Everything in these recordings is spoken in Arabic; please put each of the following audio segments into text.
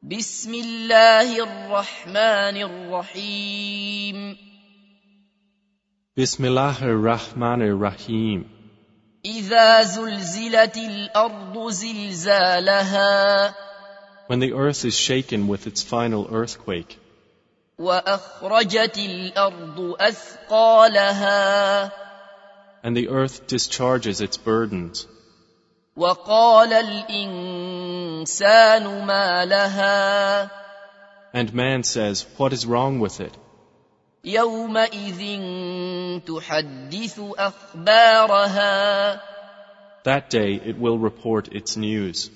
بسم الله الرحمن الرحيم Bismillahir-Rahmanir-Rahim. إذا زلزلت الأرض زلزالها When the earth is shaken with its final earthquake, وأخرجت الأرض أثقالها and the earth discharges its burdens, وقال الإنسان ما لها and man says, "What is wrong with it?" يومئذ تحدث أخبارها That day it will report its news,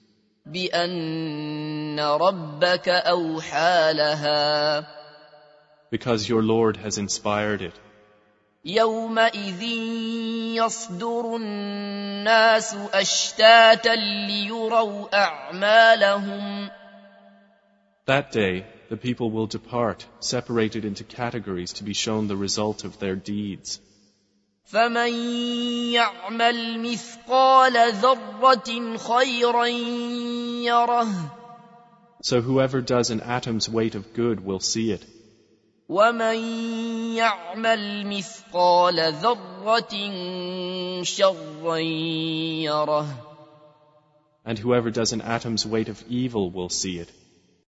بأن ربك أوحى لها because your Lord has inspired it. يومئذ يصدر الناس أشتاتا ليروا أعمالهم That day the people will depart, separated into categories to be shown the result of their deeds. فمن يعمل مثقال ذرة خيرا يره So whoever does an atom's weight of good will see it, ومن يعمل مثقال ذرة شرا يره and whoever does an atom's weight of evil will see it.